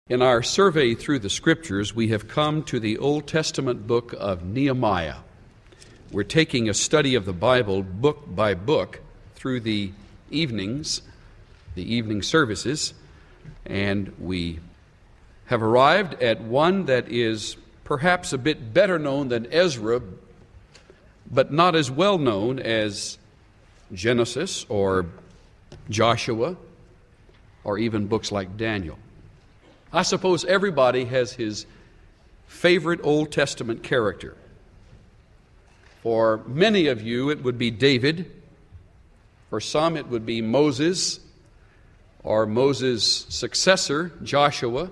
In our survey through the Scriptures, we have come to the Old Testament book of Nehemiah. We're taking a study of the Bible book by book through the evening services, and we have arrived at one that is perhaps a bit better known than Ezra, but not as well known as Genesis or Joshua or even books like Daniel. I suppose everybody has his favorite Old Testament character. For many of you, it would be David. For some, it would be Moses, or Moses' successor, Joshua.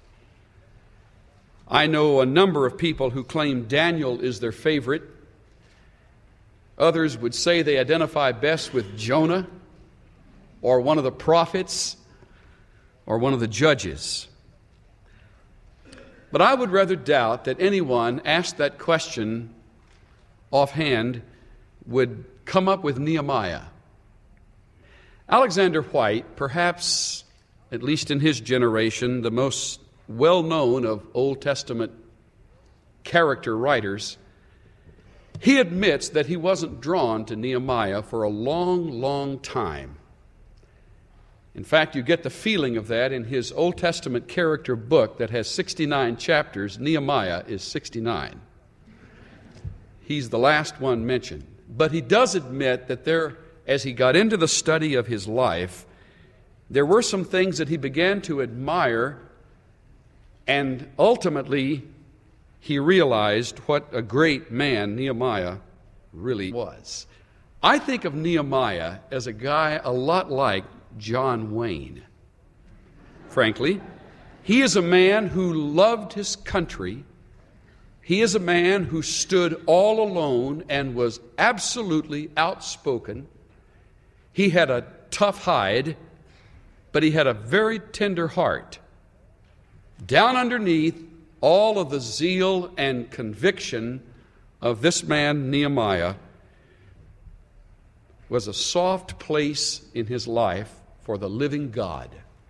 I know a number of people who claim Daniel is their favorite. Others would say they identify best with Jonah, or one of the prophets, or one of the judges. But I would rather doubt that anyone asked that question offhand would come up with Nehemiah. Alexander White, perhaps, at least in his generation, the most well-known of Old Testament character writers, he admits that he wasn't drawn to Nehemiah for a long, long time. In fact, you get the feeling of that in his Old Testament character book that has 69 chapters. Nehemiah is 69. He's the last one mentioned. But he does admit that as he got into the study of his life, there were some things that he began to admire, and ultimately he realized what a great man Nehemiah really was. I think of Nehemiah as a guy a lot like John Wayne. Frankly, he is a man who loved his country. He is a man who stood all alone and was absolutely outspoken. He had a tough hide, but he had a very tender heart. Down underneath all of the zeal and conviction of this man, Nehemiah, was a soft place in his life for the living God.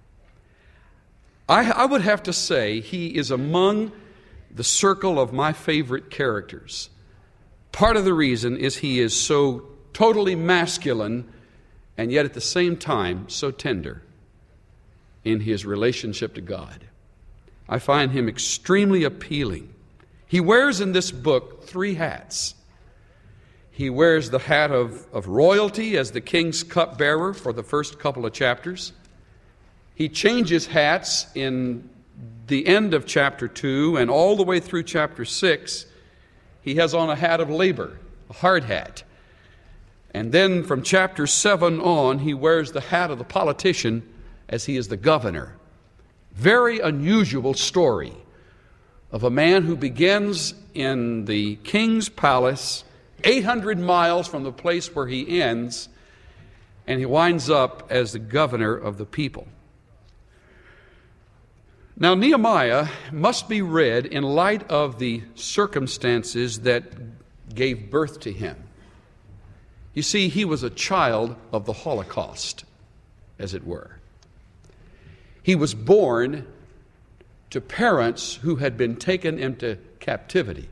I would have to say he is among the circle of my favorite characters. Part of the reason is he is so totally masculine and yet at the same time so tender in his relationship to God. I find him extremely appealing. He wears in this book 3 hats. He wears the hat of royalty as the king's cupbearer for the first couple of chapters. He changes hats in the end of chapter 2 and all the way through chapter 6. He has on a hat of labor, a hard hat. And then from chapter 7 on, he wears the hat of the politician as he is the governor. Very unusual story of a man who begins in the king's palace 800 miles from the place where he ends, and he winds up as the governor of the people. Now, Nehemiah must be read in light of the circumstances that gave birth to him. You see, he was a child of the Holocaust, as it were. He was born to parents who had been taken into captivity.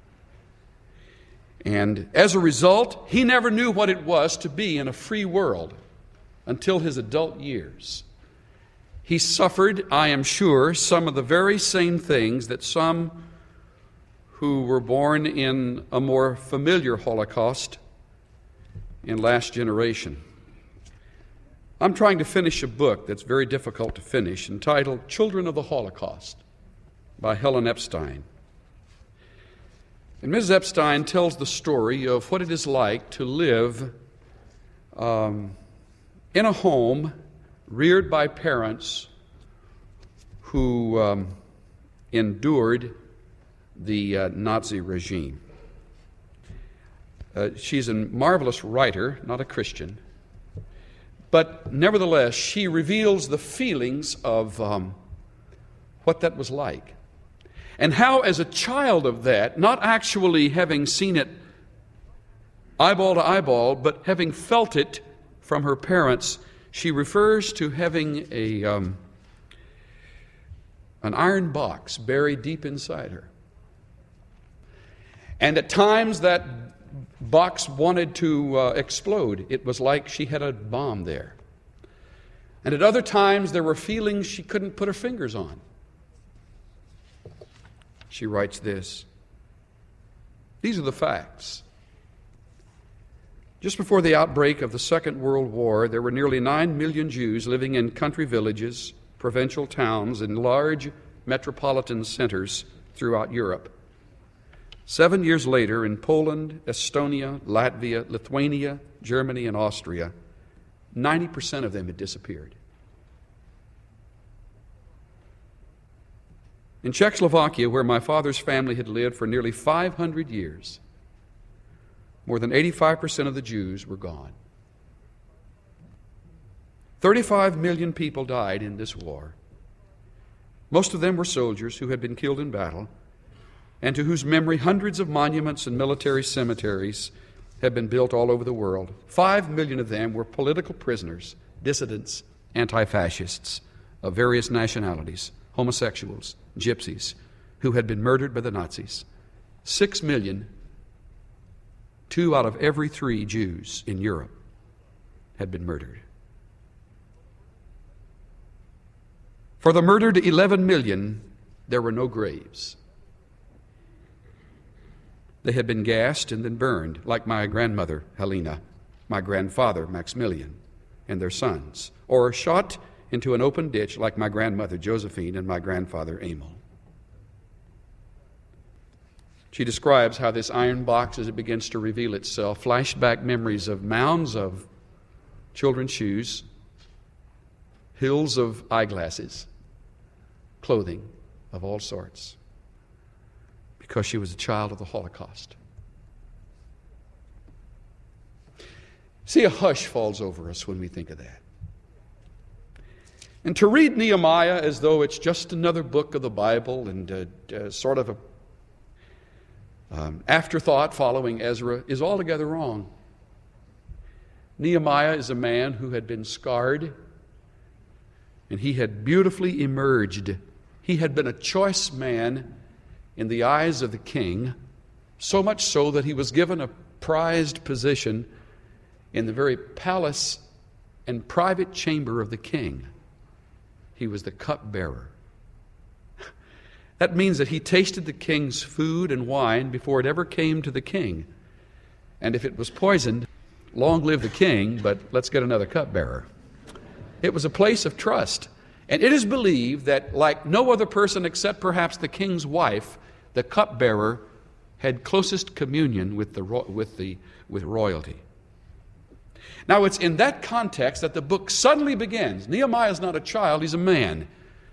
And as a result, he never knew what it was to be in a free world until his adult years. He suffered, I am sure, some of the very same things that some who were born in a more familiar Holocaust in last generation. I'm trying to finish a book that's very difficult to finish, entitled Children of the Holocaust by Helen Epstein. And Mrs. Epstein tells the story of what it is like to live in a home reared by parents who endured the Nazi regime. She's a marvelous writer, not a Christian, but nevertheless, she reveals the feelings of what that was like. And how, as a child of that, not actually having seen it eyeball to eyeball, but having felt it from her parents, she refers to having an iron box buried deep inside her. And at times that box wanted to explode. It was like she had a bomb there. And at other times there were feelings she couldn't put her fingers on. She writes this. These are the facts. Just before the outbreak of the Second World War, there were nearly 9 million Jews living in country villages, provincial towns, and large metropolitan centers throughout Europe. 7 years later, in Poland, Estonia, Latvia, Lithuania, Germany, and Austria, 90% of them had disappeared. In Czechoslovakia, where my father's family had lived for nearly 500 years, more than 85% of the Jews were gone. 35 million people died in this war. Most of them were soldiers who had been killed in battle, and to whose memory hundreds of monuments and military cemeteries have been built all over the world. 5 million of them were political prisoners, dissidents, anti-fascists of various nationalities, homosexuals, gypsies, who had been murdered by the Nazis. 6 million, 2 out of every 3 Jews in Europe had been murdered. For the murdered 11 million, there were no graves. They had been gassed and then burned, like my grandmother, Helena, my grandfather, Maximilian, and their sons, or shot into an open ditch like my grandmother, Josephine, and my grandfather, Emil. She describes how this iron box, as it begins to reveal itself, flashed back memories of mounds of children's shoes, hills of eyeglasses, clothing of all sorts, because she was a child of the Holocaust. See, a hush falls over us when we think of that. And to read Nehemiah as though it's just another book of the Bible and sort of an afterthought following Ezra is altogether wrong. Nehemiah is a man who had been scarred, and he had beautifully emerged. He had been a choice man in the eyes of the king, so much so that he was given a prized position in the very palace and private chamber of the king. He was the cupbearer. That means that he tasted the king's food and wine before it ever came to the king. And if it was poisoned, long live the king, but let's get another cupbearer. It was a place of trust. And it is believed that, like no other person except perhaps the king's wife, the cupbearer had closest communion with royalty. Now, it's in that context that the book suddenly begins. Nehemiah is not a child, he's a man.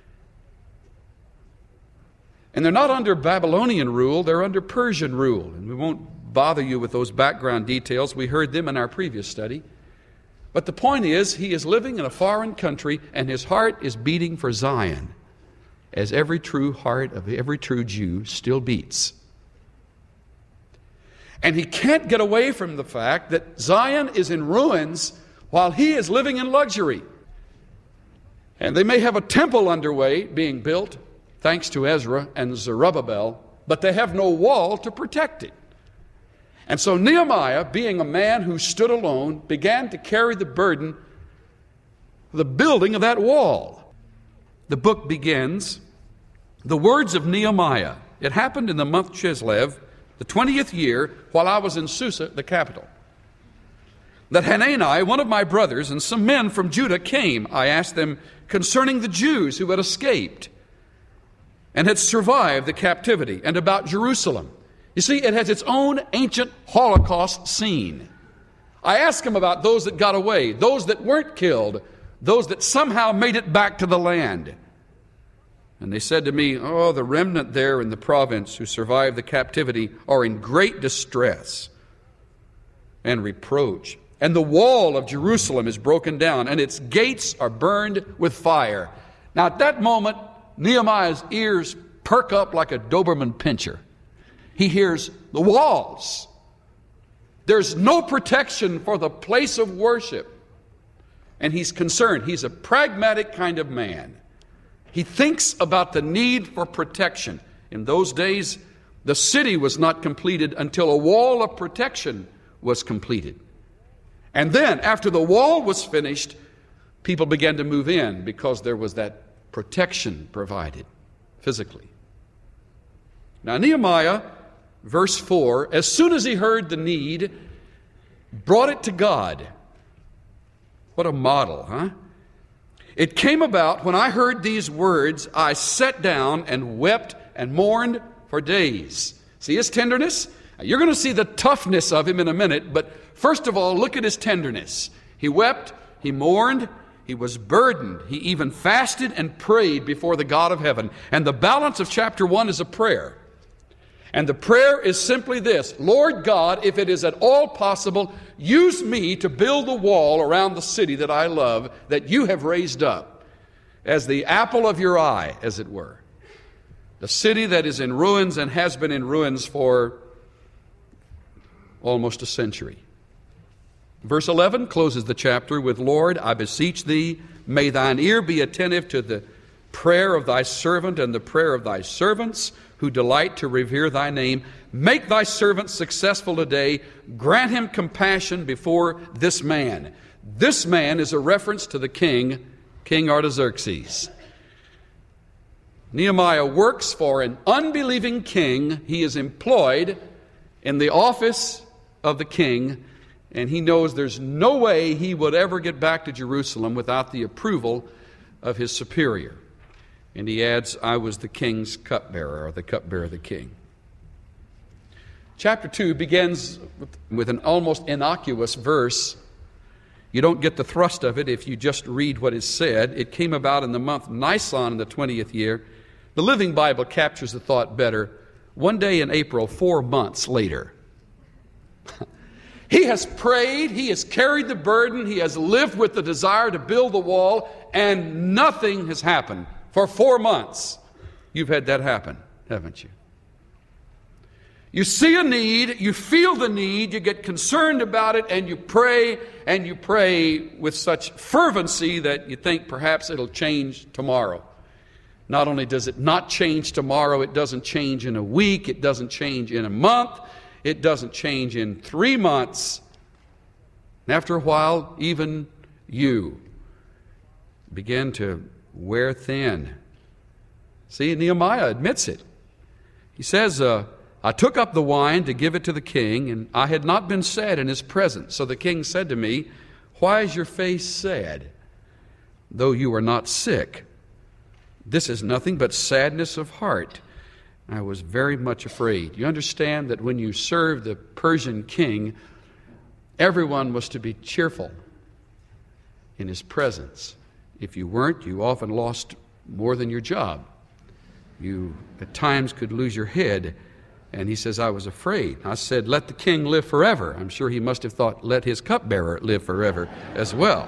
And they're not under Babylonian rule, they're under Persian rule. And we won't bother you with those background details. We heard them in our previous study. But the point is, he is living in a foreign country, and his heart is beating for Zion, as every true heart of every true Jew still beats. And he can't get away from the fact that Zion is in ruins while he is living in luxury. And they may have a temple underway being built, thanks to Ezra and Zerubbabel, but they have no wall to protect it. And so Nehemiah, being a man who stood alone, began to carry the burden of the building of that wall. The book begins, the words of Nehemiah. It happened in the month Chislev, the 20th year, while I was in Susa, the capital, that Hanani, one of my brothers, and some men from Judah came. I asked them concerning the Jews who had escaped and had survived the captivity, and about Jerusalem. You see, it has its own ancient Holocaust scene. I asked them about those that got away, those that weren't killed, those that somehow made it back to the land. And they said to me, oh, the remnant there in the province who survived the captivity are in great distress and reproach. And the wall of Jerusalem is broken down, and its gates are burned with fire. Now at that moment, Nehemiah's ears perk up like a Doberman pinscher. He hears the walls. There's no protection for the place of worship. And he's concerned. He's a pragmatic kind of man. He thinks about the need for protection. In those days, the city was not completed until a wall of protection was completed. And then, after the wall was finished, people began to move in because there was that protection provided physically. Now, Nehemiah, verse 4, as soon as he heard the need, brought it to God. What a model, huh? It came about when I heard these words, I sat down and wept and mourned for days. See his tenderness? Now, you're going to see the toughness of him in a minute, but first of all, look at his tenderness. He wept, he mourned, he was burdened. He even fasted and prayed before the God of heaven. And the balance of chapter 1 is a prayer. And the prayer is simply this: Lord God, if it is at all possible, use me to build the wall around the city that I love, that you have raised up as the apple of your eye, as it were. The city that is in ruins and has been in ruins for almost a century. Verse 11 closes the chapter with, Lord, I beseech thee, may thine ear be attentive to the prayer of thy servant and the prayer of thy servants who delight to revere thy name. Make thy servant successful today. Grant him compassion before this man. This man is a reference to the king, King Artaxerxes. Nehemiah works for an unbelieving king. He is employed in the office of the king, and he knows there's no way he would ever get back to Jerusalem without the approval of his superior. And he adds, I was the king's cupbearer, or the cupbearer of the king. Chapter 2 begins with an almost innocuous verse. You don't get the thrust of it if you just read what is said. It came about in the month Nisan in the 20th year. The Living Bible captures the thought better. One day in April, 4 months later. He has prayed, he has carried the burden, he has lived with the desire to build the wall, and nothing has happened for 4 months. You've had that happen, haven't you? You see a need, you feel the need, you get concerned about it, and you pray with such fervency that you think perhaps it'll change tomorrow. Not only does it not change tomorrow, it doesn't change in a week, it doesn't change in a month, it doesn't change in 3 months. And after a while, even you begin to wear thin. See, Nehemiah admits it. He says, I took up the wine to give it to the king, and I had not been sad in his presence. So the king said to me, why is your face sad, though you are not sick? This is nothing but sadness of heart. I was very much afraid. You understand that when you served the Persian king, everyone was to be cheerful in his presence. If you weren't, you often lost more than your job. You at times could lose your head. And he says, I was afraid. I said, let the king live forever. I'm sure he must have thought, let his cupbearer live forever as well.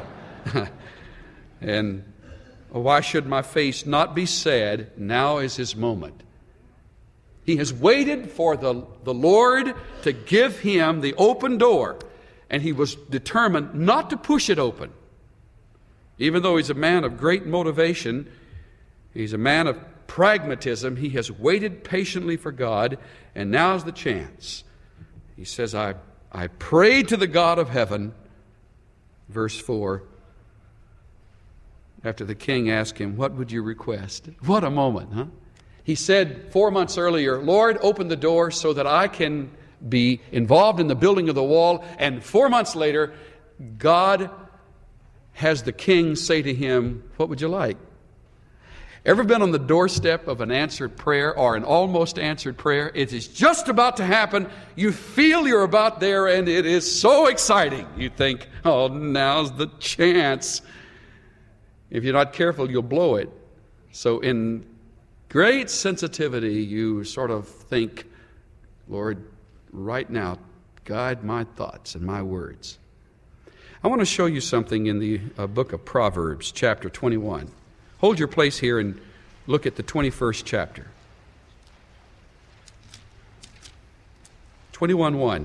And why should my face not be sad? Now is his moment. He has waited for the Lord to give him the open door, and he was determined not to push it open. Even though he's a man of great motivation, he's a man of pragmatism, he has waited patiently for God, and now's the chance. He says, I prayed to the God of heaven, verse 4, after the king asked him, what would you request? What a moment, huh? He said 4 months earlier, Lord, open the door so that I can be involved in the building of the wall. And 4 months later, God has the king say to him, what would you like? Ever been on the doorstep of an answered prayer or an almost answered prayer? It is just about to happen. You feel you're about there, and it is so exciting. You think, oh, now's the chance. If you're not careful, you'll blow it. So in great sensitivity, you sort of think, Lord, right now, guide my thoughts and my words. I want to show you something in the book of Proverbs, chapter 21. Hold your place here and look at the 21st chapter. 21:1.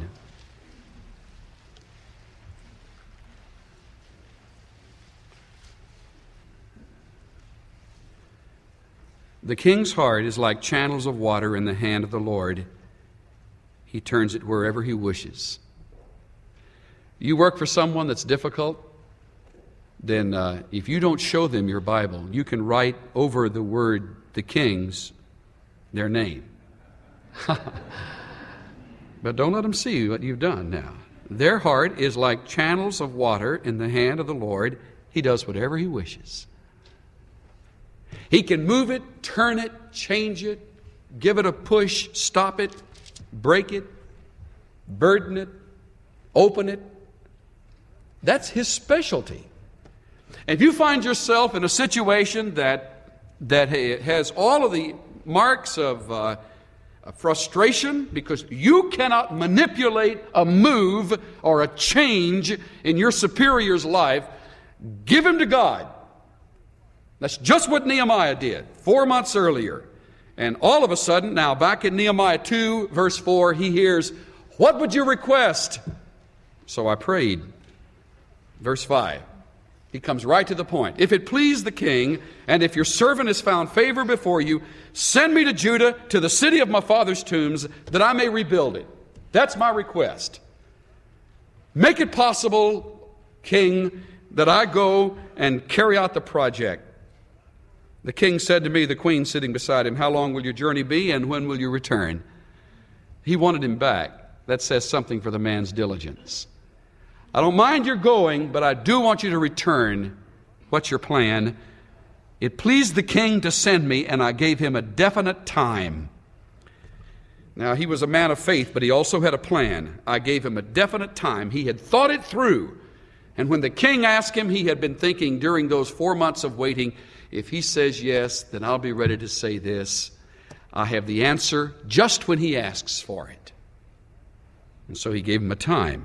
The king's heart is like channels of water in the hand of the Lord. He turns it wherever he wishes. You work for someone that's difficult, then if you don't show them your Bible, you can write over the word the king's their name. But don't let them see what you've done now. Their heart is like channels of water in the hand of the Lord. He does whatever he wishes. He can move it, turn it, change it, give it a push, stop it, break it, burden it, open it. That's his specialty. If you find yourself in a situation that has all of the marks of frustration because you cannot manipulate a move or a change in your superior's life, give him to God. That's just what Nehemiah did 4 months earlier. And all of a sudden, now back in Nehemiah 2, verse 4, he hears, "What would you request?" So I prayed. Verse 5. He comes right to the point. "If it please the king, and if your servant has found favor before you, send me to Judah, to the city of my father's tombs, that I may rebuild it." That's my request. Make it possible, king, that I go and carry out the project. The king said to me, the queen sitting beside him, "How long will your journey be, and when will you return?" He wanted him back. That says something for the man's diligence. "I don't mind your going, but I do want you to return. What's your plan?" It pleased the king to send me, and I gave him a definite time. Now, he was a man of faith, but he also had a plan. I gave him a definite time. He had thought it through. And when the king asked him, he had been thinking during those 4 months of waiting, if he says yes, then I'll be ready to say this. I have the answer just when he asks for it. And so he gave him a time.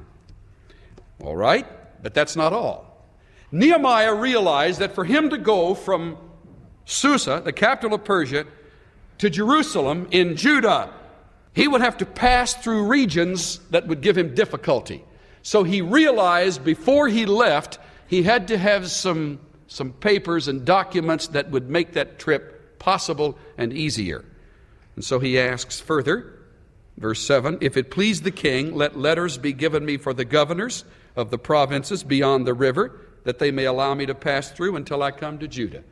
All right, but that's not all. Nehemiah realized that for him to go from Susa, the capital of Persia, to Jerusalem in Judah, he would have to pass through regions that would give him difficulty. So he realized before he left, he had to have some papers and documents that would make that trip possible and easier. And so he asks further, verse 7, "If it please the king, let letters be given me for the governors of the provinces beyond the river, that they may allow me to pass through until I come to Judah.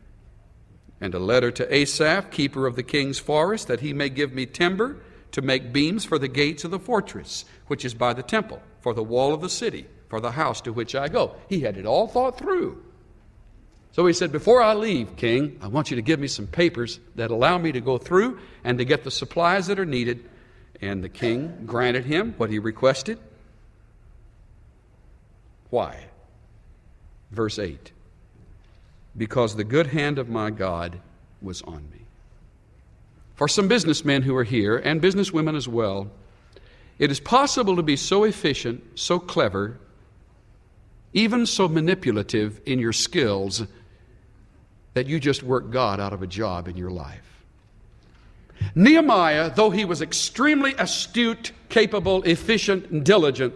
And a letter to Asaph, keeper of the king's forest, that he may give me timber to make beams for the gates of the fortress, which is by the temple, for the wall of the city, for the house to which I go." He had it all thought through. So he said, "Before I leave, king, I want you to give me some papers that allow me to go through and to get the supplies that are needed." And the king granted him what he requested. Why? Verse 8. "Because the good hand of my God was on me." For some businessmen who are here, and businesswomen as well, it is possible to be so efficient, so clever, even so manipulative in your skills, that you just work God out of a job in your life. Nehemiah, though he was extremely astute, capable, efficient, and diligent,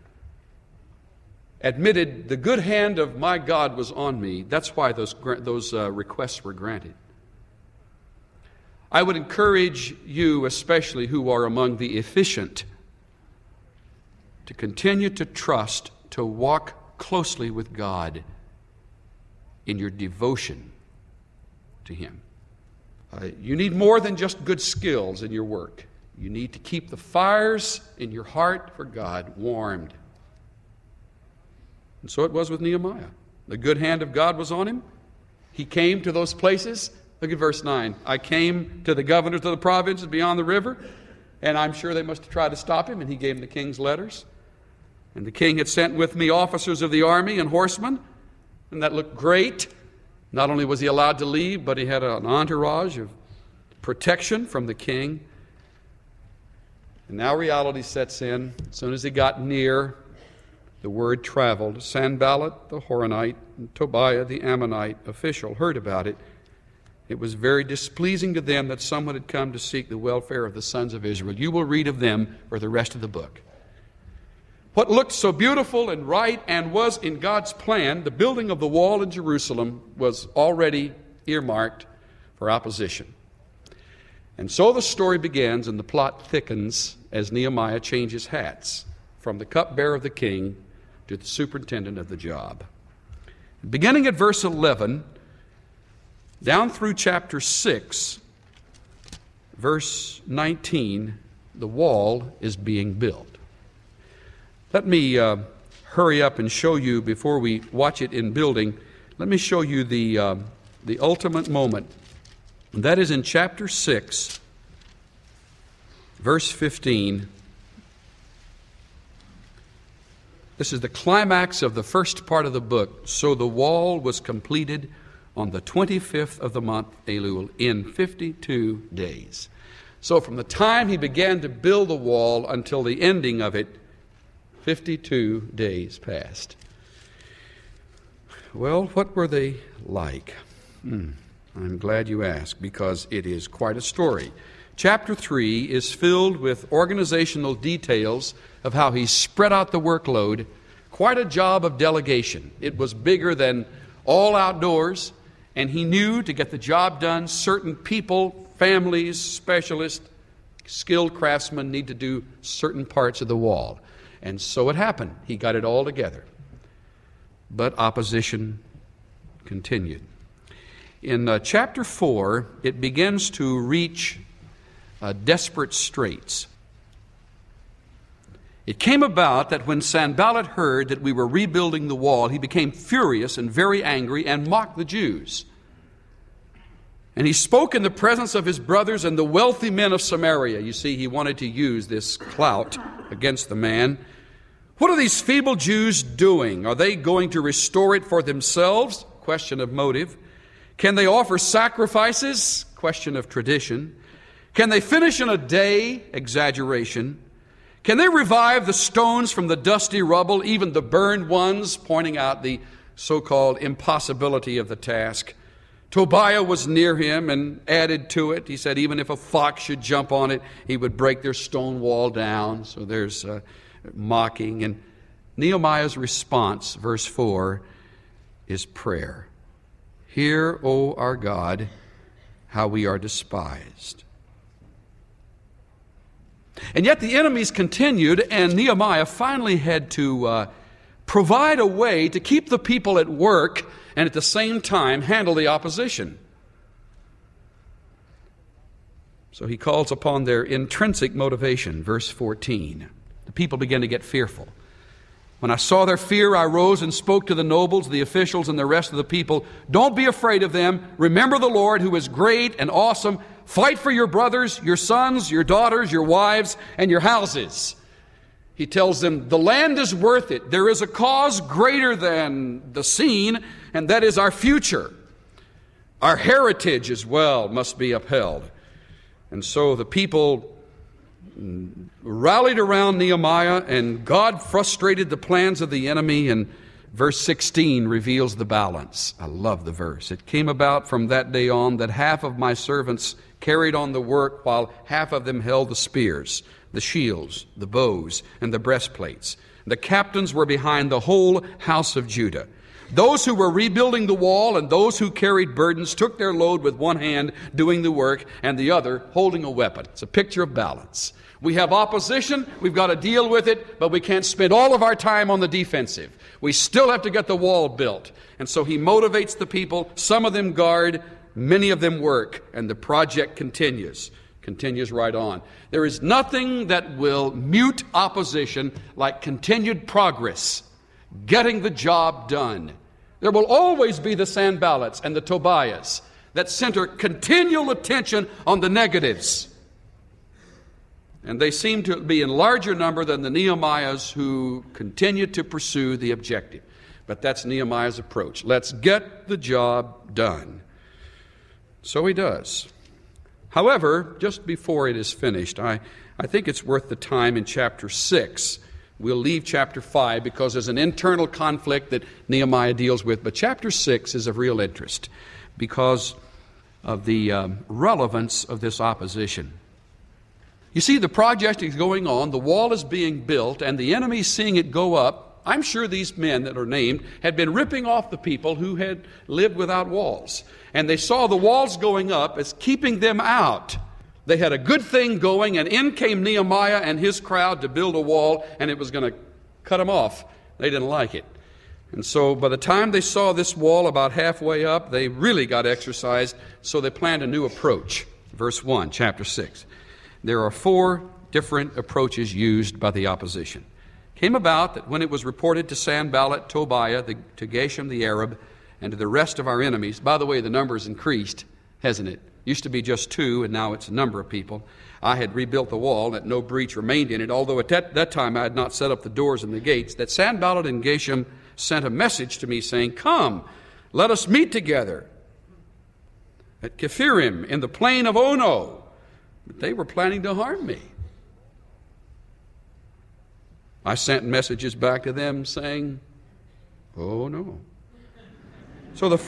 admitted, "The good hand of my God was on me." That's why those requests were granted. I would encourage you, especially who are among the efficient, to continue to trust, to walk closely with God in your devotion to Him. You need more than just good skills in your work. You need to keep the fires in your heart for God warmed. And so it was with Nehemiah. The good hand of God was on him. He came to those places. Look at verse 9. "I came to the governors of the provinces beyond the river," and I'm sure they must have tried to stop him, and he gave them the king's letters. "And the king had sent with me officers of the army and horsemen," and that looked great. Not only was he allowed to leave, but he had an entourage of protection from the king. And now reality sets in. As soon as he got near, the word traveled. Sanballat the Horonite and Tobiah the Ammonite official heard about it. It was very displeasing to them that someone had come to seek the welfare of the sons of Israel. You will read of them for the rest of the book. What looked so beautiful and right and was in God's plan, the building of the wall in Jerusalem, was already earmarked for opposition. And so the story begins and the plot thickens as Nehemiah changes hats from the cupbearer of the king to the superintendent of the job. Beginning at verse 11, down through chapter 6, verse 19, the wall is being built. Let me hurry up and show you, before we watch it in building, let me show you the ultimate moment. And that is in chapter 6, verse 15. This is the climax of the first part of the book. So the wall was completed on the 25th of the month Elul in 52 days. So from the time he began to build the wall until the ending of it, 52 days passed. Well, what were they like? I'm glad you asked, because it is quite a story. Chapter 3 is filled with organizational details of how he spread out the workload. Quite a job of delegation. It was bigger than all outdoors, and he knew to get the job done, certain people, families, specialists, skilled craftsmen need to do certain parts of the wall. And so it happened. He got it all together. But opposition continued. In chapter 4, it begins to reach desperate straits. It came about that when Sanballat heard that we were rebuilding the wall, he became furious and very angry and mocked the Jews. And he spoke in the presence of his brothers and the wealthy men of Samaria. You see, he wanted to use this clout against the man. What are these feeble Jews doing? Are they going to restore it for themselves? Question of motive. Can they offer sacrifices? Question of tradition. Can they finish in a day? Exaggeration. Can they revive the stones from the dusty rubble, even the burned ones, pointing out the so-called impossibility of the task? Tobiah was near him and added to it. He said even if a fox should jump on it, he would break their stone wall down. So there's mocking. And Nehemiah's response, verse 4, is prayer. Hear, O our God, how we are despised. And yet the enemies continued, and Nehemiah finally had to provide a way to keep the people at work and at the same time handle the opposition. So he calls upon their intrinsic motivation, verse 14. The people began to get fearful. When I saw their fear, I rose and spoke to the nobles, the officials, and the rest of the people. Don't be afraid of them. Remember the Lord, who is great and awesome. Fight for your brothers, your sons, your daughters, your wives, and your houses. He tells them, the land is worth it. There is a cause greater than the scene, and that is our future. Our heritage as well must be upheld. And so the people rallied around Nehemiah, and God frustrated the plans of the enemy, and verse 16 reveals the balance. I love the verse. It came about from that day on that half of my servants carried on the work, while half of them held the spears, the shields, the bows, and the breastplates. The captains were behind the whole house of Judah. Those who were rebuilding the wall and those who carried burdens took their load with one hand doing the work and the other holding a weapon. It's a picture of balance. We have opposition, we've got to deal with it, but we can't spend all of our time on the defensive. We still have to get the wall built. And so he motivates the people. Some of them guard, many of them work, and the project continues right on. There is nothing that will mute opposition like continued progress, getting the job done. There will always be the Sanballats and the Tobiahs that center continual attention on the negatives. And they seem to be in larger number than the Nehemiahs who continue to pursue the objective. But that's Nehemiah's approach. Let's get the job done. So he does. However, just before it is finished, I think it's worth the time in chapter 6. We'll leave chapter 5 because there's an internal conflict that Nehemiah deals with. But chapter 6 is of real interest because of the relevance of this opposition. You see, the project is going on, the wall is being built, and the enemy, seeing it go up, I'm sure these men that are named had been ripping off the people who had lived without walls. And they saw the walls going up as keeping them out. They had a good thing going, and in came Nehemiah and his crowd to build a wall, and it was going to cut them off. They didn't like it. And so by the time they saw this wall about halfway up, they really got exercised, so they planned a new approach. Verse 1, chapter 6. There are 4 different approaches used by the opposition. Came about that when it was reported to Sanballat, Tobiah, to Geshem the Arab, and to the rest of our enemies, by the way, the number's increased, hasn't it? Used to be just 2, and now it's a number of people. I had rebuilt the wall, that no breach remained in it, although at that time I had not set up the doors and the gates, that Sanballat and Geshem sent a message to me saying, "Come, let us meet together at Kephirim in the plain of Ono." But they were planning to harm me. I sent messages back to them saying, "Oh no." So the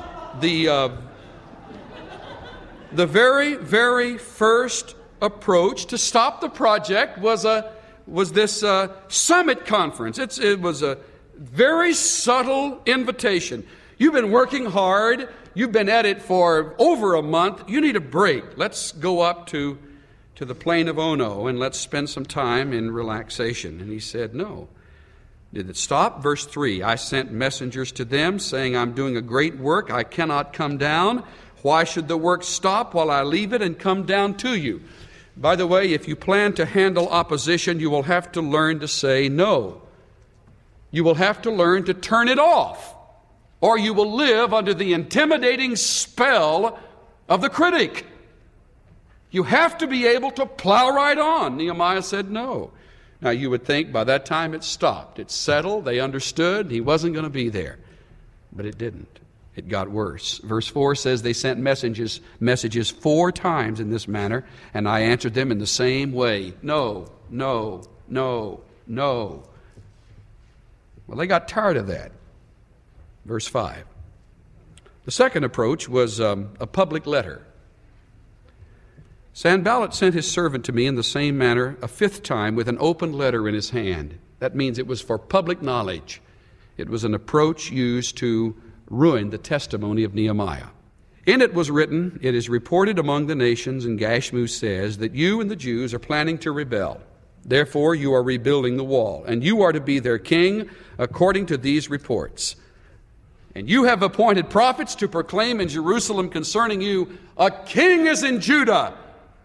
very, very first approach to stop the project was this summit conference. It was a very subtle invitation. You've been working hard. You've been at it for over a month. You need a break. Let's go up to the plain of Ono and let's spend some time in relaxation. And he said, no. Did it stop? Verse 3, I sent messengers to them saying, I'm doing a great work. I cannot come down. Why should the work stop while I leave it and come down to you? By the way, if you plan to handle opposition, you will have to learn to say no. You will have to learn to turn it off, or you will live under the intimidating spell of the critic. You have to be able to plow right on. Nehemiah said no. Now you would think by that time it stopped. It settled. They understood he wasn't going to be there. But it didn't. It got worse. Verse 4 says they sent messages 4 times in this manner, and I answered them in the same way. No, no, no, no. Well, they got tired of that. Verse 5. The second approach was a public letter. Sanballat sent his servant to me in the same manner a 5th time with an open letter in his hand. That means it was for public knowledge. It was an approach used to ruin the testimony of Nehemiah. In it was written, it is reported among the nations, and Gashmu says, that you and the Jews are planning to rebel. Therefore you are rebuilding the wall, and you are to be their king according to these reports. And you have appointed prophets to proclaim in Jerusalem concerning you, a king is in Judah.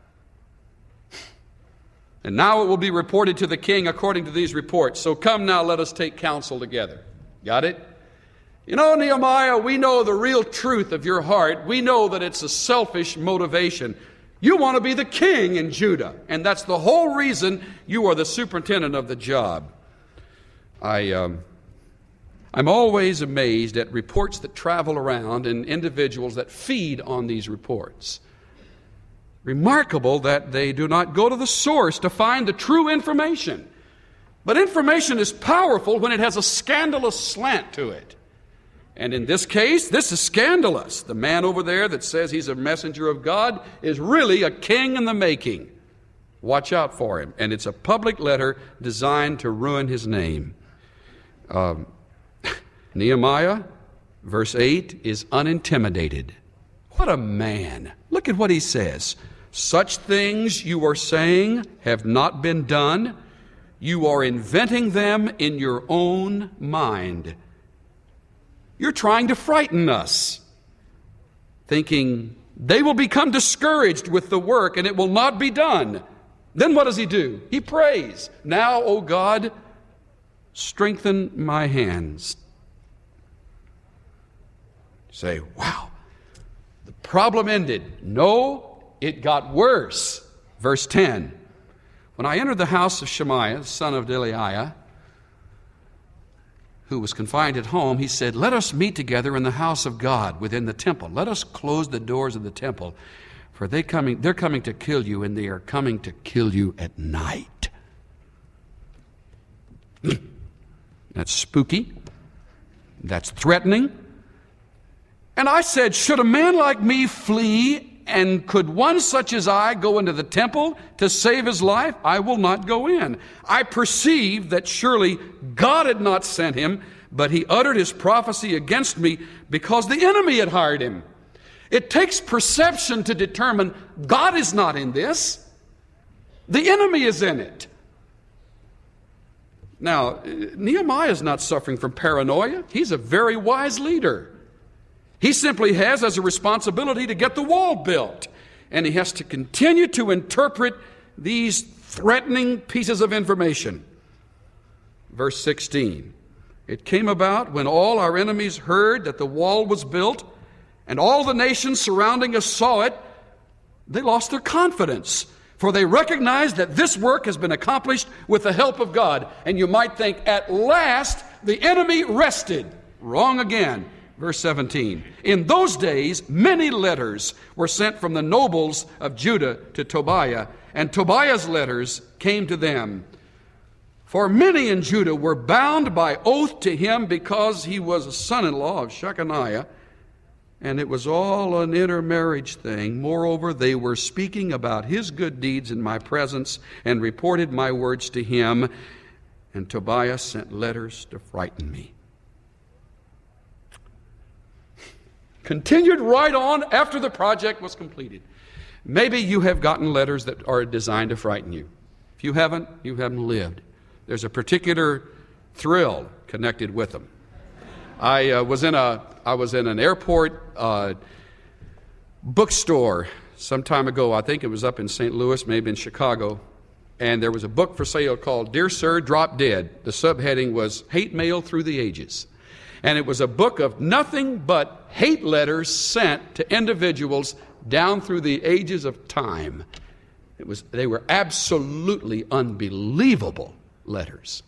And now it will be reported to the king according to these reports. So come now, let us take counsel together. Got it? You know, Nehemiah, we know the real truth of your heart. We know that it's a selfish motivation. You want to be the king in Judah, and that's the whole reason you are the superintendent of the job. I'm always amazed at reports that travel around and individuals that feed on these reports. Remarkable that they do not go to the source to find the true information. But information is powerful when it has a scandalous slant to it. And in this case, this is scandalous. The man over there that says he's a messenger of God is really a king in the making. Watch out for him. And it's a public letter designed to ruin his name. Nehemiah, verse 8, is unintimidated. What a man. Look at what he says. Such things you are saying have not been done. You are inventing them in your own mind. You're trying to frighten us, thinking they will become discouraged with the work and it will not be done. Then what does he do? He prays. Now, O God, strengthen my hands. Say, wow, the problem ended. No, it got worse. Verse 10. When I entered the house of Shemaiah, son of Delaiah, who was confined at home, he said, let us meet together in the house of God within the temple. Let us close the doors of the temple, for they're coming to kill you, and they are coming to kill you at night. That's spooky. That's threatening. And I said, should a man like me flee and could one such as I go into the temple to save his life? I will not go in. I perceived that surely God had not sent him, but he uttered his prophecy against me because the enemy had hired him. It takes perception to determine God is not in this. The enemy is in it. Now, Nehemiah is not suffering from paranoia. He's a very wise leader. He simply has as a responsibility to get the wall built. And he has to continue to interpret these threatening pieces of information. Verse 16. It came about when all our enemies heard that the wall was built, and all the nations surrounding us saw it, they lost their confidence. For they recognized that this work has been accomplished with the help of God. And you might think, at last the enemy rested. Wrong again. Verse 17. In those days, many letters were sent from the nobles of Judah to Tobiah, and Tobiah's letters came to them. For many in Judah were bound by oath to him because he was a son-in-law of Shechaniah, and it was all an intermarriage thing. Moreover, they were speaking about his good deeds in my presence and reported my words to him, and Tobiah sent letters to frighten me. Continued right on after the project was completed. Maybe you have gotten letters that are designed to frighten you. If you haven't lived. There's a particular thrill connected with them. I was in an airport bookstore some time ago. I think it was up in St. Louis, maybe in Chicago. And there was a book for sale called Dear Sir, Drop Dead. The subheading was Hate Mail Through the Ages. And it was a book of nothing but hate letters sent to individuals down through the ages of time. They were absolutely unbelievable letters.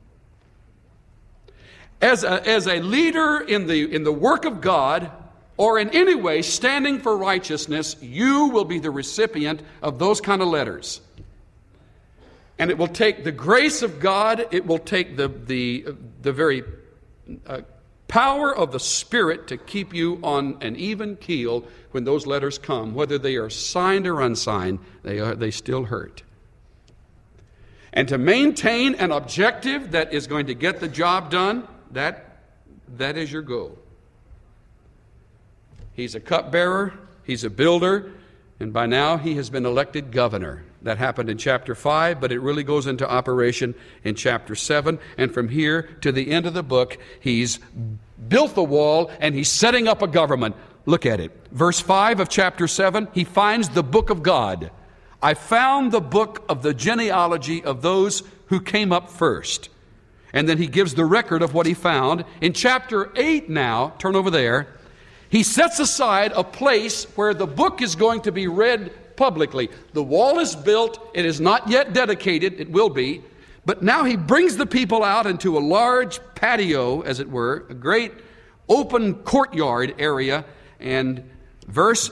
As a leader in the work of God, or in any way standing for righteousness, you will be the recipient of those kind of letters. And it will take the grace of God, it will take the very power of the Spirit to keep you on an even keel when those letters come. Whether they are signed or unsigned, they still hurt. And to maintain an objective that is going to get the job done, that is your goal. He's a cupbearer, he's a builder, and by now he has been elected governor. That happened in chapter 5, but it really goes into operation in chapter 7. And from here to the end of the book, he's built the wall and he's setting up a government. Look at it. Verse 5 of chapter 7, he finds the book of God. I found the book of the genealogy of those who came up first. And then he gives the record of what he found. In chapter 8 now, turn over there, he sets aside a place where the book is going to be read publicly. The wall is built. It is not yet dedicated. It will be. But now he brings the people out into a large patio, as it were, a great open courtyard area. And verse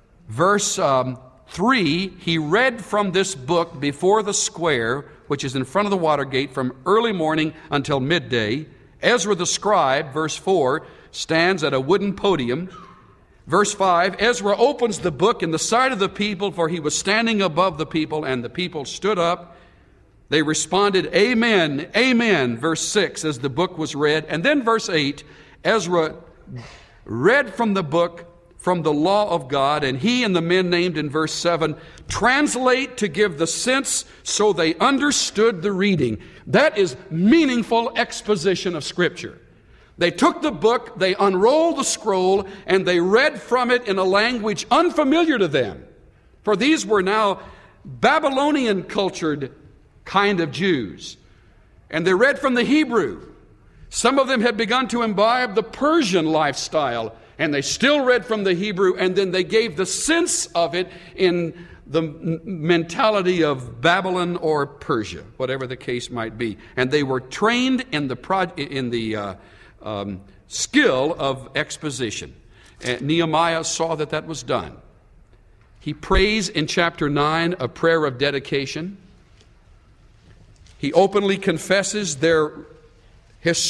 3, he read from this book before the square, which is in front of the water gate, from early morning until midday. Ezra the scribe, verse 4, stands at a wooden podium. Verse 5, Ezra opens the book in the sight of the people, for he was standing above the people, and the people stood up. They responded, Amen, Amen, verse 6, as the book was read. And then verse 8, Ezra read from the book, from the law of God, and he and the men named in verse 7 translate to give the sense so they understood the reading. That is meaningful exposition of Scripture. They took the book, they unrolled the scroll, and they read from it in a language unfamiliar to them. For these were now Babylonian cultured kind of Jews. And they read from the Hebrew. Some of them had begun to imbibe the Persian lifestyle, and they still read from the Hebrew, and then they gave the sense of it in the mentality of Babylon or Persia, whatever the case might be. And they were trained in the skill of exposition. And Nehemiah saw that was done. He prays in chapter 9 a prayer of dedication. He openly confesses their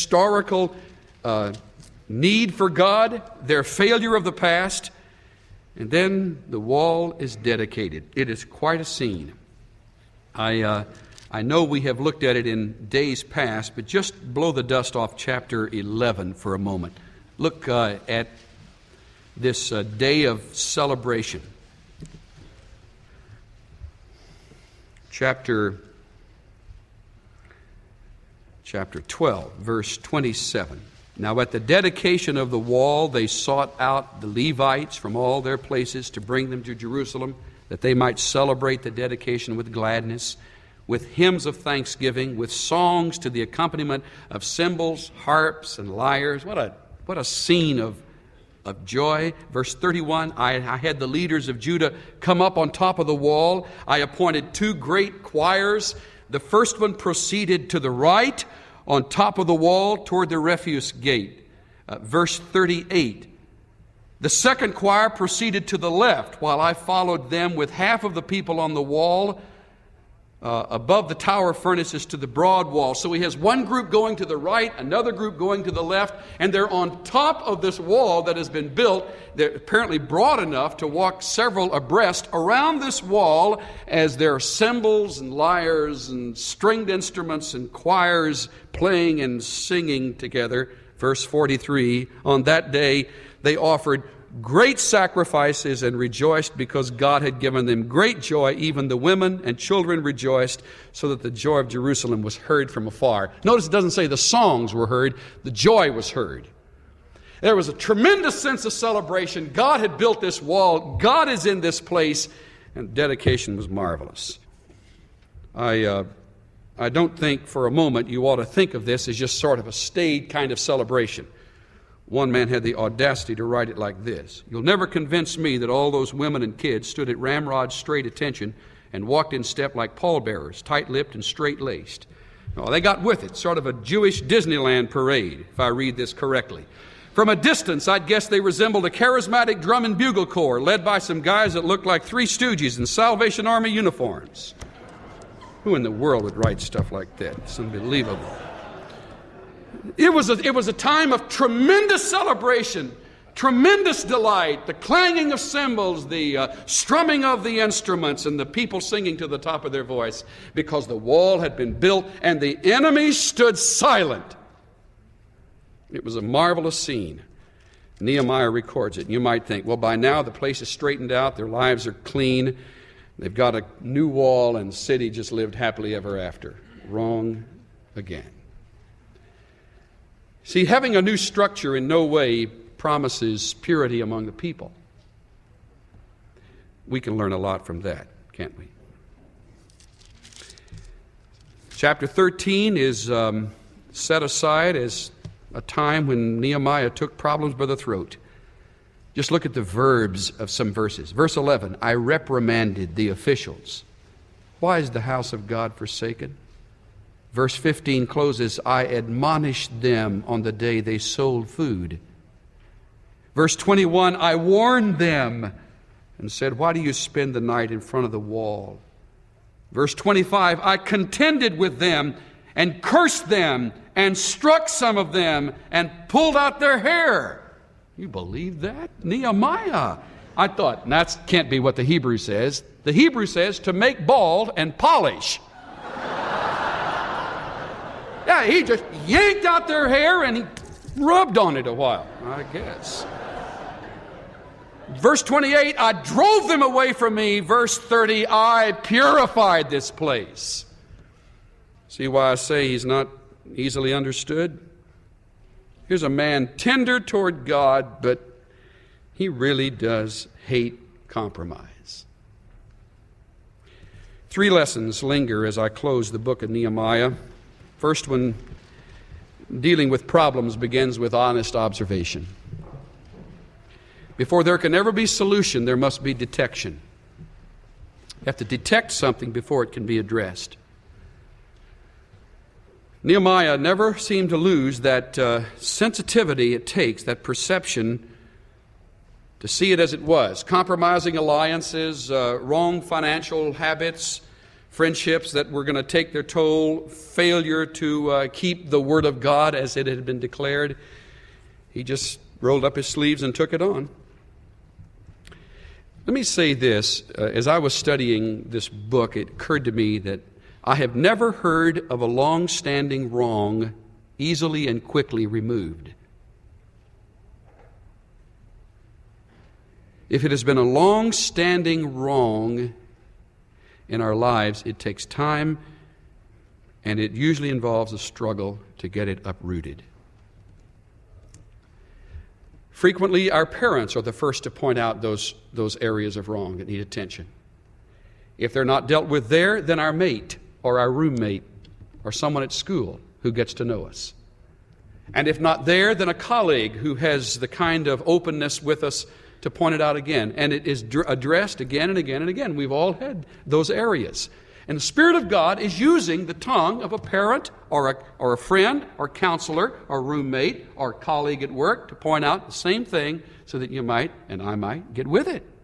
historical need for God, their failure of the past. And then the wall is dedicated. It is quite a scene. I know we have looked at it in days past, but just blow the dust off chapter 11 for a moment. Look at this day of celebration. Chapter 12, verse 27. Now at the dedication of the wall, they sought out the Levites from all their places to bring them to Jerusalem, that they might celebrate the dedication with gladness, with hymns of thanksgiving, with songs to the accompaniment of cymbals, harps, and lyres. What a scene of joy. Verse 31, I had the leaders of Judah come up on top of the wall. I appointed 2 great choirs. The first one proceeded to the right on top of the wall toward the refuse gate. Verse 38, the second choir proceeded to the left, while I followed them with half of the people on the wall above the tower furnaces to the broad wall. So he has one group going to the right, another group going to the left, and they're on top of this wall that has been built. They're apparently broad enough to walk several abreast around this wall as there are cymbals and lyres and stringed instruments and choirs playing and singing together. Verse 43, on that day they offered great sacrifices and rejoiced because God had given them great joy. Even the women and children rejoiced, so that the joy of Jerusalem was heard from afar. Notice it doesn't say the songs were heard, the joy was heard. There was a tremendous sense of celebration. God had built this wall. God is in this place, and dedication was marvelous. I don't think for a moment you ought to think of this as just sort of a staid kind of celebration. One man had the audacity to write it like this: you'll never convince me that all those women and kids stood at ramrod straight attention and walked in step like pallbearers, tight-lipped and straight-laced. No, they got with it, sort of a Jewish Disneyland parade, if I read this correctly. From a distance, I'd guess they resembled a charismatic drum and bugle corps led by some guys that looked like Three Stooges in Salvation Army uniforms. Who in the world would write stuff like that? It's unbelievable. It was a time of tremendous celebration, tremendous delight, the clanging of cymbals, the strumming of the instruments, and the people singing to the top of their voice, because the wall had been built and the enemy stood silent. It was a marvelous scene. Nehemiah records it. You might think, well, by now the place is straightened out, their lives are clean, they've got a new wall, and the city just lived happily ever after. Wrong again. See, having a new structure in no way promises purity among the people. We can learn a lot from that, can't we? Chapter 13 is set aside as a time when Nehemiah took problems by the throat. Just look at the verbs of some verses. Verse 11, I reprimanded the officials. Why is the house of God forsaken? Verse 15 closes, I admonished them on the day they sold food. Verse 21, I warned them and said, why do you spend the night in front of the wall? Verse 25, I contended with them and cursed them and struck some of them and pulled out their hair. You believe that? Nehemiah. I thought, that can't be what the Hebrew says. The Hebrew says to make bald and polish. Yeah, he just yanked out their hair and he rubbed on it a while, I guess. Verse 28, I drove them away from me. Verse 30, I purified this place. See why I say he's not easily understood? Here's a man tender toward God, but he really does hate compromise. 3 lessons linger as I close the book of Nehemiah. First one, dealing with problems, begins with honest observation. Before there can ever be solution, there must be detection. You have to detect something before it can be addressed. Nehemiah never seemed to lose that sensitivity it takes, that perception, to see it as it was. Compromising alliances, wrong financial habits, friendships that were going to take their toll, failure to keep the Word of God as it had been declared. He just rolled up his sleeves and took it on. Let me say this. As I was studying this book, it occurred to me that I have never heard of a long-standing wrong easily and quickly removed. If it has been a long-standing wrong in our lives, it takes time, and it usually involves a struggle to get it uprooted. Frequently, our parents are the first to point out those areas of wrong that need attention. If they're not dealt with there, then our mate or our roommate or someone at school who gets to know us. And if not there, then a colleague who has the kind of openness with us to point it out again. And it is addressed again and again and again. We've all had those areas. And the Spirit of God is using the tongue of a parent or a friend or counselor or roommate or colleague at work to point out the same thing so that you might and I might get with it.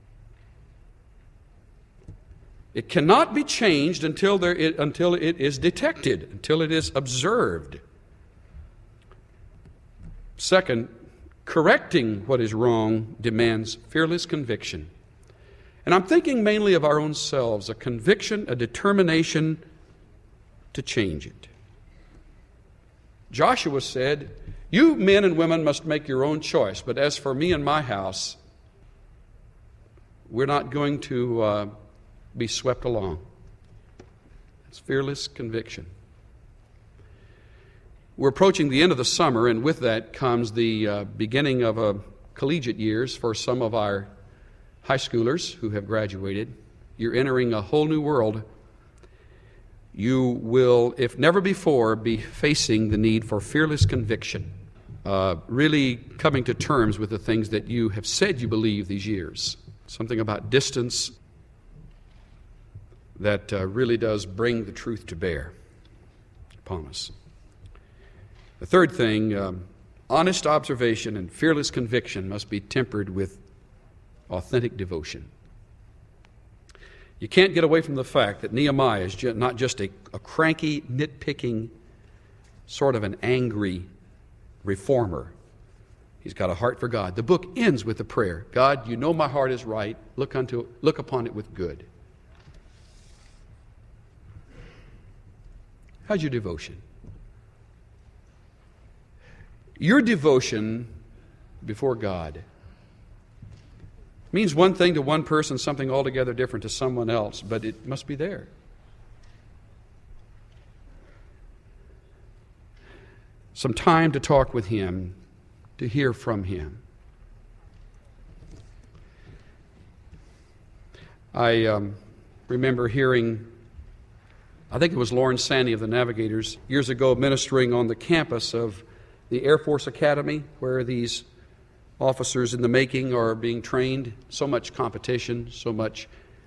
It cannot be changed until it is detected, until it is observed. Second, correcting what is wrong demands fearless conviction. And I'm thinking mainly of our own selves, a conviction, a determination to change it. Joshua said, "You men and women must make your own choice, but as for me and my house, we're not going to be swept along." It's fearless conviction. We're approaching the end of the summer, and with that comes the beginning of collegiate years for some of our high schoolers who have graduated. You're entering a whole new world. You will, if never before, be facing the need for fearless conviction, really coming to terms with the things that you have said you believe these years. Something about distance that really does bring the truth to bear upon us. The third thing, honest observation and fearless conviction must be tempered with authentic devotion. You can't get away from the fact that Nehemiah is not just a cranky, nitpicking, sort of an angry reformer. He's got a heart for God. The book ends with a prayer. God, you know my heart is right. Look upon it with good. How's your devotion? Your devotion before God means one thing to one person, something altogether different to someone else, but it must be there. Some time to talk with Him, to hear from Him. I remember hearing, I think it was Lawrence Sandy of the Navigators, years ago ministering on the campus of the Air Force Academy, where these officers in the making are being trained. So much competition, so much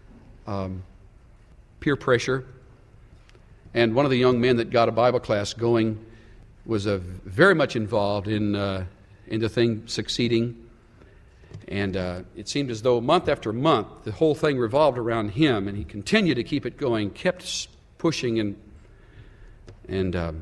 peer pressure. And one of the young men that got a Bible class going was very much involved in the thing succeeding. And it seemed as though month after month, the whole thing revolved around him, and he continued to keep it going, kept pushing and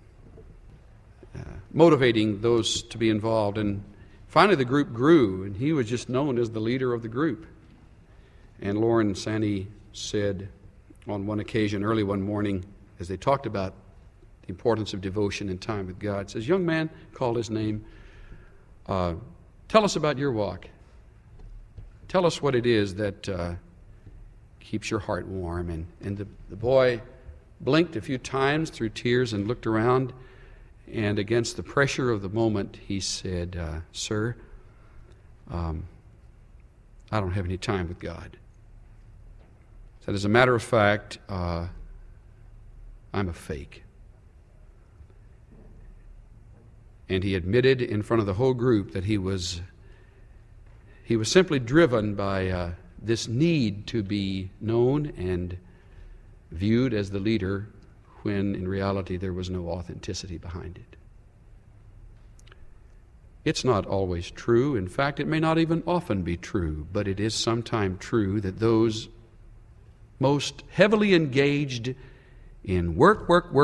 motivating those to be involved. And finally, the group grew, and he was just known as the leader of the group. And Lauren Sandy said on one occasion, early one morning, as they talked about the importance of devotion and time with God, says, "Young man," called his name, "tell us about your walk. Tell us what it is that keeps your heart warm." And the boy blinked a few times through tears and looked around. And against the pressure of the moment, he said, "Sir, I don't have any time with God." He said, "As a matter of fact, I'm a fake." And he admitted in front of the whole group that he was simply driven by this need to be known and viewed as the leader, when in reality there was no authenticity behind it. It's not always true. In fact, it may not even often be true, but it is sometimes true that those most heavily engaged in work,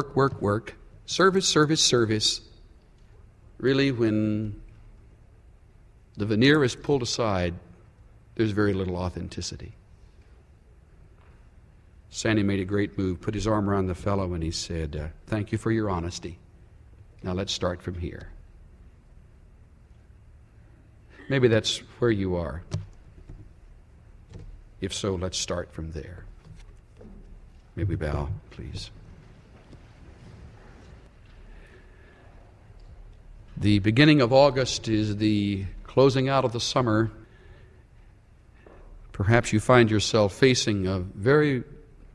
service, really when the veneer is pulled aside, there's very little authenticity. Sandy made a great move, put his arm around the fellow, and he said, thank you for your honesty. Now let's start from here. Maybe that's where you are. If so, let's start from there. May we bow, please. The beginning of August is the closing out of the summer. Perhaps you find yourself facing a very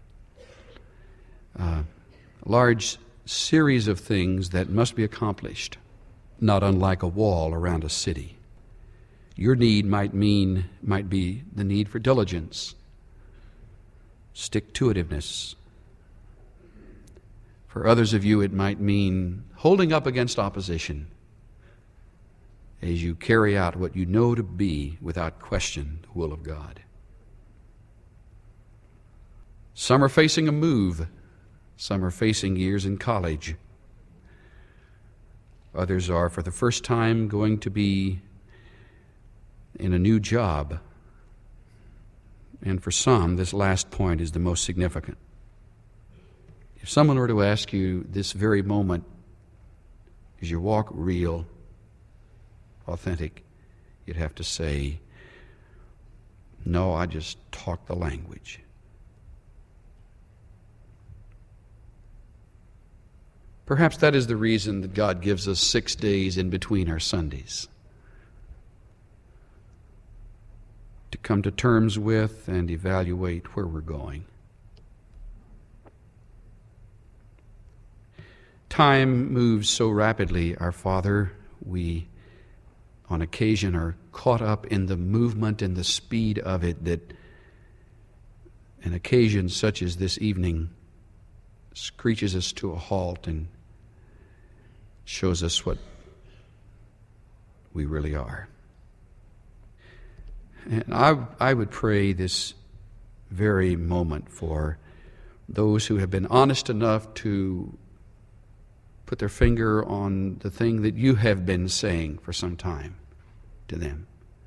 large series of things that must be accomplished, not unlike a wall around a city. Your need might be the need for diligence, stick-to-itiveness. For others of you, it might mean holding up against opposition as you carry out what you know to be, without question, the will of God. Some are facing a move. Some are facing years in college. Others are, for the first time, going to be in a new job. And for some, this last point is the most significant. If someone were to ask you this very moment, is your walk real, authentic, you'd have to say, no, I just talk the language. Perhaps that is the reason that God gives us 6 days in between our Sundays, to come to terms with and evaluate where we're going. Time moves so rapidly, our Father. We, on occasion, are caught up in the movement and the speed of it, that an occasion such as this evening screeches us to a halt and shows us what we really are. And I would pray this very moment for those who have been honest enough to put their finger on the thing that you have been saying for some time to them.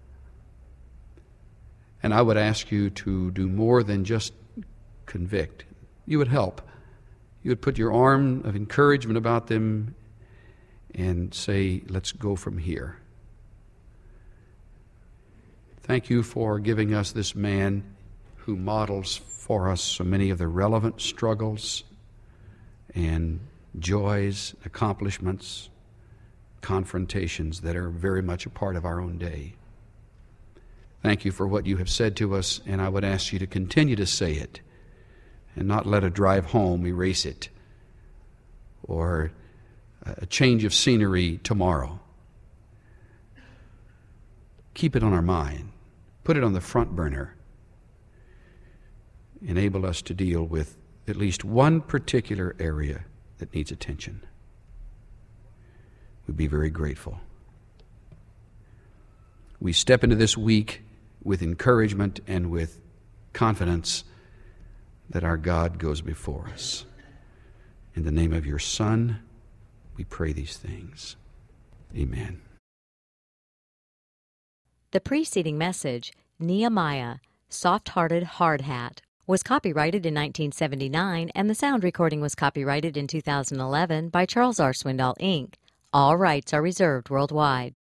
And I would ask you to do more than just convict. You would help. You would put your arm of encouragement about them and say, let's go from here. Thank you for giving us this man who models for us so many of the relevant struggles and joys, accomplishments, confrontations that are very much a part of our own day. Thank you for what you have said to us, and I would ask you to continue to say it and not let a drive home erase it, or a change of scenery tomorrow. Keep it on our mind. Put it on the front burner. Enable us to deal with at least one particular area that needs attention. We'd be very grateful. We step into this week with encouragement and with confidence that our God goes before us. In the name of your Son, we pray these things. Amen. The preceding message, Nehemiah, Soft-Hearted Hardhat, was copyrighted in 1979, and the sound recording was copyrighted in 2011 by Charles R. Swindoll, Inc. All rights are reserved worldwide.